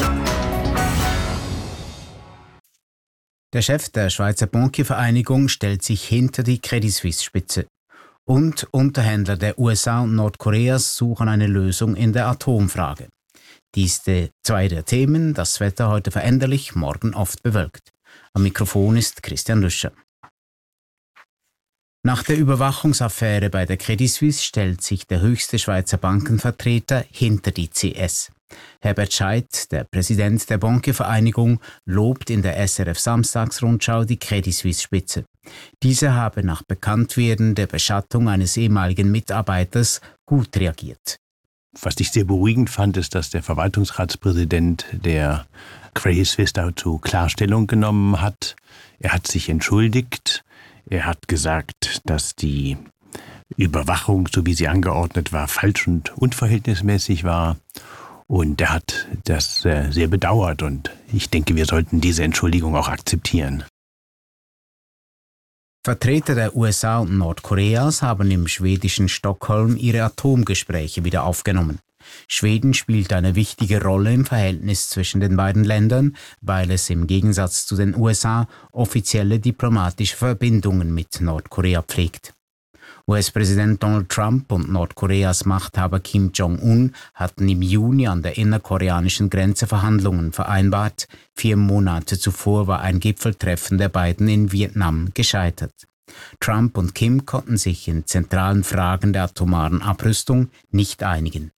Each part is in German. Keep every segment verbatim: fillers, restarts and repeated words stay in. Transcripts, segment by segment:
Der Chef der Schweizer Bankiervereinigung stellt sich hinter die Credit Suisse-Spitze. Und Unterhändler der U S A und Nordkoreas suchen eine Lösung in der Atomfrage. Dies die zwei der Themen, das Wetter heute veränderlich, morgen oft bewölkt. Am Mikrofon ist Christian Lüscher. Nach der Überwachungsaffäre bei der Credit Suisse stellt sich der höchste Schweizer Bankenvertreter hinter die C S. Herbert Scheidt, der Präsident der Bankiervereinigung, lobt in der S R F Samstagsrundschau die Credit Suisse-Spitze. Diese habe nach Bekanntwerden der Beschattung eines ehemaligen Mitarbeiters gut reagiert. Was ich sehr beruhigend fand, ist, dass der Verwaltungsratspräsident der Credit Suisse dazu Klarstellung genommen hat. Er hat sich entschuldigt. Er hat gesagt, dass die Überwachung, so wie sie angeordnet war, falsch und unverhältnismäßig war. Und er hat das äh, sehr bedauert und ich denke, wir sollten diese Entschuldigung auch akzeptieren. Vertreter der U S A und Nordkoreas haben im schwedischen Stockholm ihre Atomgespräche wieder aufgenommen. Schweden spielt eine wichtige Rolle im Verhältnis zwischen den beiden Ländern, weil es im Gegensatz zu den U S A offizielle diplomatische Verbindungen mit Nordkorea pflegt. U S-Präsident Donald Trump und Nordkoreas Machthaber Kim Jong-un hatten im Juni an der innerkoreanischen Grenze Verhandlungen vereinbart. Vier Monate zuvor war ein Gipfeltreffen der beiden in Vietnam gescheitert. Trump und Kim konnten sich in zentralen Fragen der atomaren Abrüstung nicht einigen.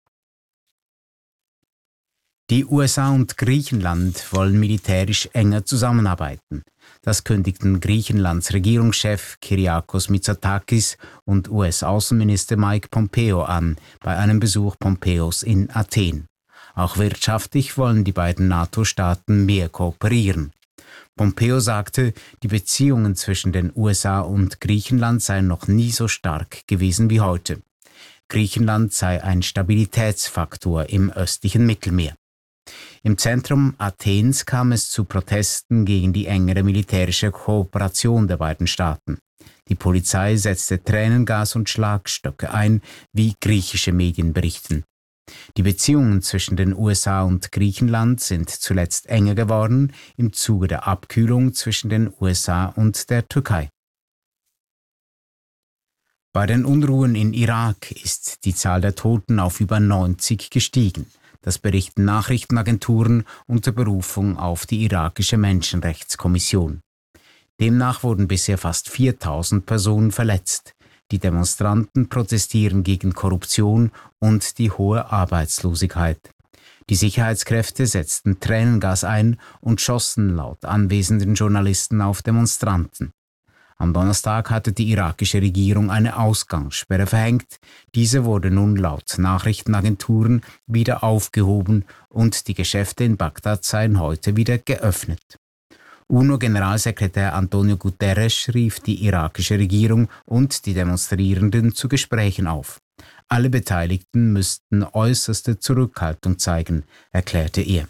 Die U S A und Griechenland wollen militärisch enger zusammenarbeiten. Das kündigten Griechenlands Regierungschef Kyriakos Mitsotakis und U S-Außenminister Mike Pompeo an bei einem Besuch Pompeos in Athen. Auch wirtschaftlich wollen die beiden NATO-Staaten mehr kooperieren. Pompeo sagte, die Beziehungen zwischen den U S A und Griechenland seien noch nie so stark gewesen wie heute. Griechenland sei ein Stabilitätsfaktor im östlichen Mittelmeer. Im Zentrum Athens kam es zu Protesten gegen die engere militärische Kooperation der beiden Staaten. Die Polizei setzte Tränengas und Schlagstöcke ein, wie griechische Medien berichten. Die Beziehungen zwischen den U S A und Griechenland sind zuletzt enger geworden im Zuge der Abkühlung zwischen den U S A und der Türkei. Bei den Unruhen in Irak ist die Zahl der Toten auf über neunzig gestiegen. Das berichten Nachrichtenagenturen unter Berufung auf die irakische Menschenrechtskommission. Demnach wurden bisher fast viertausend Personen verletzt. Die Demonstranten protestieren gegen Korruption und die hohe Arbeitslosigkeit. Die Sicherheitskräfte setzten Tränengas ein und schossen laut anwesenden Journalisten auf Demonstranten. Am Donnerstag hatte die irakische Regierung eine Ausgangssperre verhängt. Diese wurde nun laut Nachrichtenagenturen wieder aufgehoben und die Geschäfte in Bagdad seien heute wieder geöffnet. UNO-Generalsekretär Antonio Guterres rief die irakische Regierung und die Demonstrierenden zu Gesprächen auf. Alle Beteiligten müssten äußerste Zurückhaltung zeigen, erklärte er.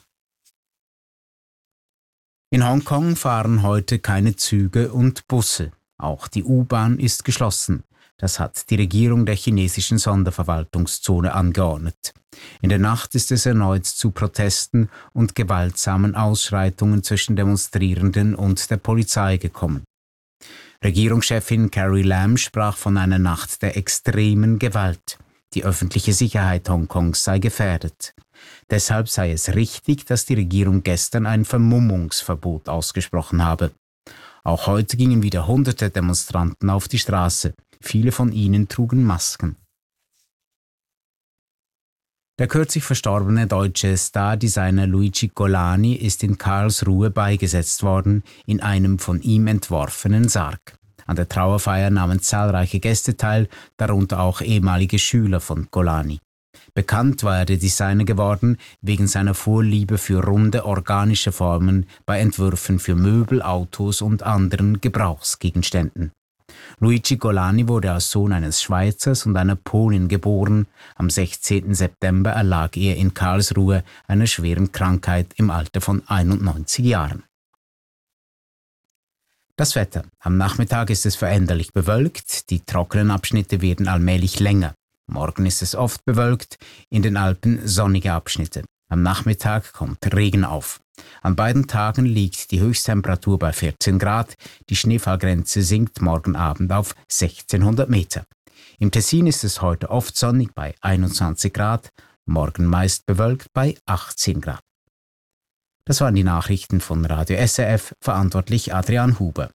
In Hongkong fahren heute keine Züge und Busse. Auch die U-Bahn ist geschlossen. Das hat die Regierung der chinesischen Sonderverwaltungszone angeordnet. In der Nacht ist es erneut zu Protesten und gewaltsamen Ausschreitungen zwischen Demonstrierenden und der Polizei gekommen. Regierungschefin Carrie Lam sprach von einer Nacht der extremen Gewalt. Die öffentliche Sicherheit Hongkongs sei gefährdet. Deshalb sei es richtig, dass die Regierung gestern ein Vermummungsverbot ausgesprochen habe. Auch heute gingen wieder hunderte Demonstranten auf die Straße. Viele von ihnen trugen Masken. Der kürzlich verstorbene deutsche Stardesigner Luigi Golani ist in Karlsruhe beigesetzt worden, in einem von ihm entworfenen Sarg. An der Trauerfeier nahmen zahlreiche Gäste teil, darunter auch ehemalige Schüler von Golani. Bekannt war er der Designer geworden wegen seiner Vorliebe für runde organische Formen bei Entwürfen für Möbel, Autos und anderen Gebrauchsgegenständen. Luigi Golani wurde als Sohn eines Schweizers und einer Polin geboren. Am sechzehnten September erlag er in Karlsruhe einer schweren Krankheit im Alter von einundneunzig Jahren. Das Wetter. Am Nachmittag ist es veränderlich bewölkt, die trockenen Abschnitte werden allmählich länger. Morgen ist es oft bewölkt, in den Alpen sonnige Abschnitte. Am Nachmittag kommt Regen auf. An beiden Tagen liegt die Höchsttemperatur bei vierzehn Grad, die Schneefallgrenze sinkt morgen Abend auf sechzehnhundert Meter. Im Tessin ist es heute oft sonnig bei einundzwanzig Grad, morgen meist bewölkt bei achtzehn Grad. Das waren die Nachrichten von Radio S R F, verantwortlich Adrian Huber.